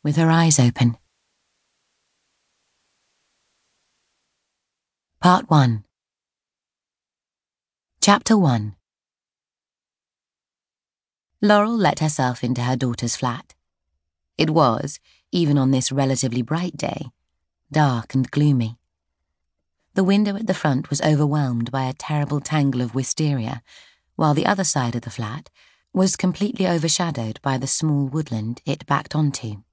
with her eyes open. Part 1. Chapter 1. Laurel let herself into her daughter's flat. It was, even on this relatively bright day, dark and gloomy. The window at the front was overwhelmed by a terrible tangle of wisteria, while the other side of the flat was completely overshadowed by the small woodland it backed onto.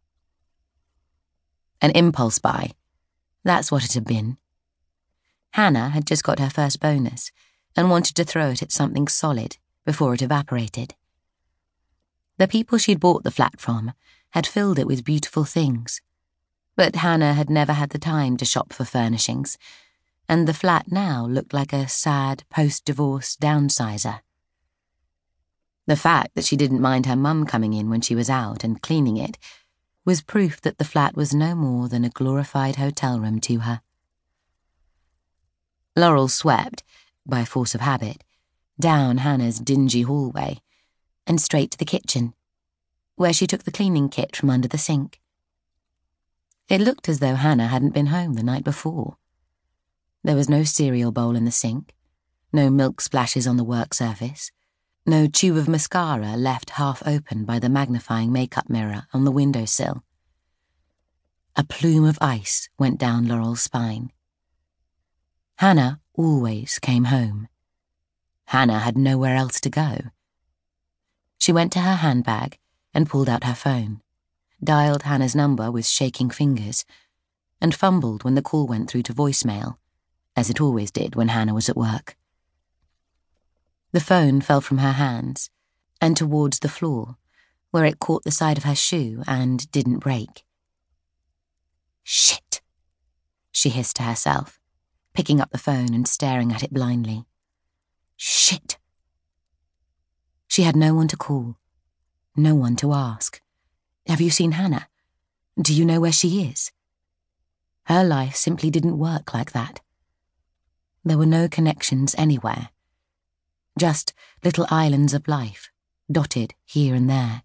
An impulse buy. That's what it had been. Hannah had just got her first bonus and wanted to throw it at something solid before it evaporated. The people she'd bought the flat from had filled it with beautiful things, but Hannah had never had the time to shop for furnishings, and the flat now looked like a sad post-divorce downsizer. The fact that she didn't mind her mum coming in when she was out and cleaning it was proof that the flat was no more than a glorified hotel room to her. Laurel swept, by force of habit, down Hannah's dingy hallway and straight to the kitchen, where she took the cleaning kit from under the sink. It looked as though Hannah hadn't been home the night before. There was no cereal bowl in the sink, no milk splashes on the work surface, no tube of mascara left half open by the magnifying makeup mirror on the windowsill. A plume of ice went down Laurel's spine. Hannah always came home. Hannah had nowhere else to go. She went to her handbag and pulled out her phone, dialed Hannah's number with shaking fingers, and fumbled when the call went through to voicemail, as it always did when Hannah was at work. The phone fell from her hands and towards the floor, where it caught the side of her shoe and didn't break. "Shit," she hissed to herself, picking up the phone and staring at it blindly. Shit. She had no one to call, no one to ask. Have you seen Hannah? Do you know where she is? Her life simply didn't work like that. There were no connections anywhere. Just little islands of life, dotted here and there.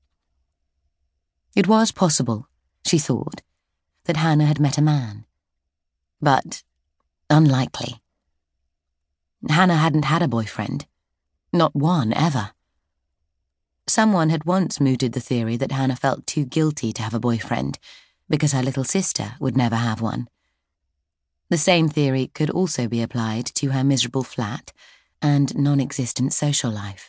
It was possible, she thought, that Hannah had met a man. But unlikely. Hannah hadn't had a boyfriend. Not one, ever. Someone had once mooted the theory that Hannah felt too guilty to have a boyfriend because her little sister would never have one. The same theory could also be applied to her miserable flat and non-existent social life.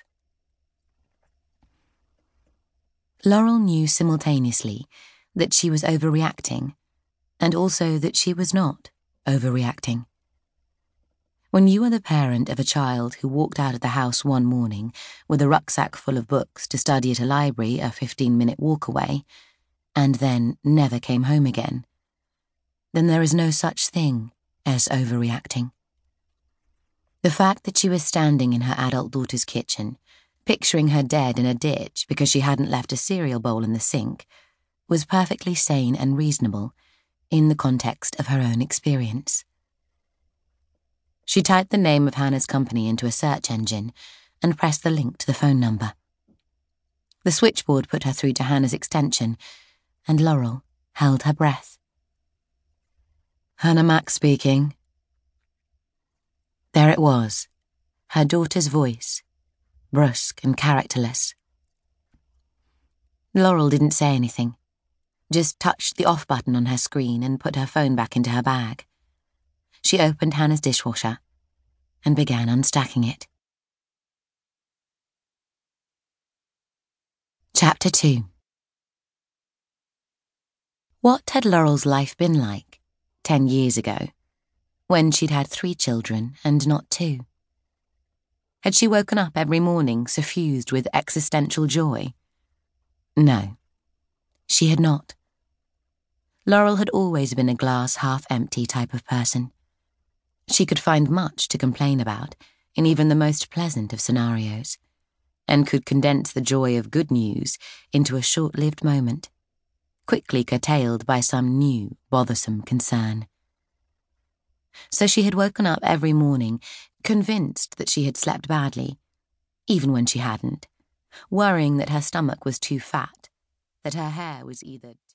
Laurel knew simultaneously that she was overreacting, and also that she was not overreacting. When you are the parent of a child who walked out of the house one morning with a rucksack full of books to study at a library a 15-minute walk away, and then never came home again, then there is no such thing as overreacting. The fact that she was standing in her adult daughter's kitchen, picturing her dead in a ditch because she hadn't left a cereal bowl in the sink, was perfectly sane and reasonable in the context of her own experience. She typed the name of Hannah's company into a search engine and pressed the link to the phone number. The switchboard put her through to Hannah's extension, and Laurel held her breath. "Hannah Mack speaking." There it was, her daughter's voice, brusque and characterless. Laurel didn't say anything, just touched the off button on her screen and put her phone back into her bag. She opened Hannah's dishwasher and began unstacking it. Chapter 2. What had Laurel's life been like 10 years ago, when she'd had 3 children and not 2? Had she woken up every morning suffused with existential joy? No, she had not. Laurel had always been a glass half-empty type of person. She could find much to complain about in even the most pleasant of scenarios, and could condense the joy of good news into a short-lived moment, quickly curtailed by some new, bothersome concern. So she had woken up every morning convinced that she had slept badly, even when she hadn't, worrying that her stomach was too fat, that her hair was either